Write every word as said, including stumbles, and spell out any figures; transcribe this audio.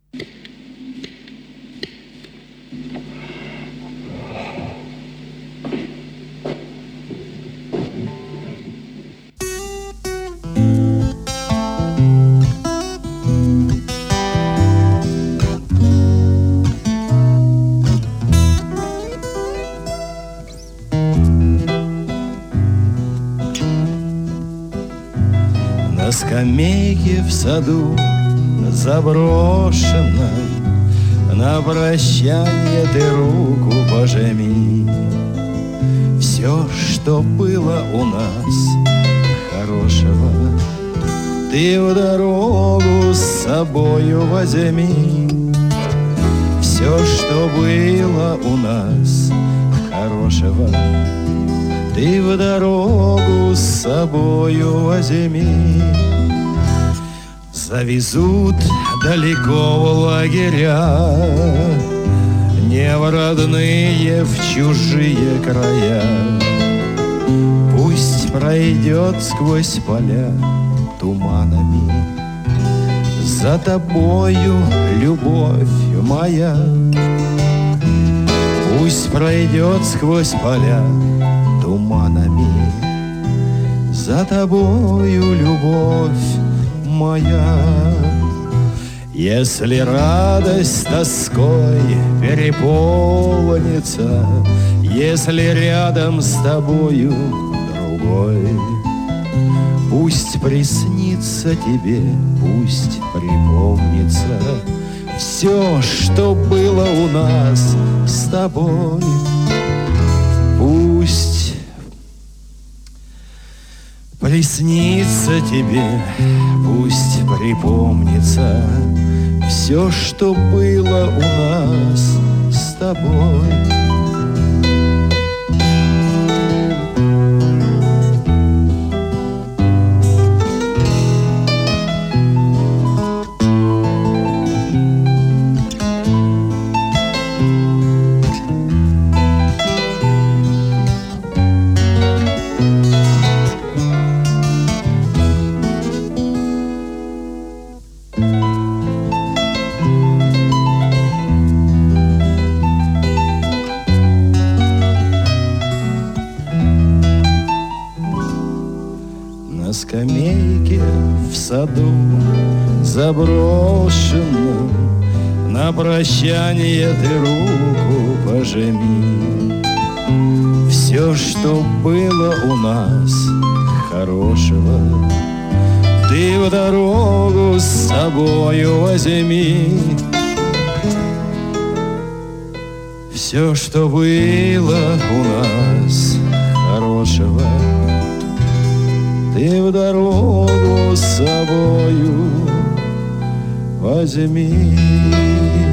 На скамейке в саду заброшенной, на прощанье ты руку пожми. Все, что было у нас хорошего, ты в дорогу с собою возьми. Все, что было у нас хорошего, ты в дорогу с собою возьми. Завезут далеко в лагеря, не в родные, в чужие края. Пусть пройдет сквозь поля туманами за тобою любовь моя. Пусть пройдет сквозь поля туманами за тобою любовь моя. Если радость тоской переполнится, если рядом с тобою другой, пусть приснится тебе, пусть припомнится все, что было у нас с тобой. Пусть приснится тебе, пусть припомнится все, что было у нас с тобой. На скамейке в саду заброшенном, на прощанье ты руку пожми. Все, что было у нас хорошего, ты в дорогу с собою возьми. Все, что было у нас хорошего, ты в дорогу с собою возьми.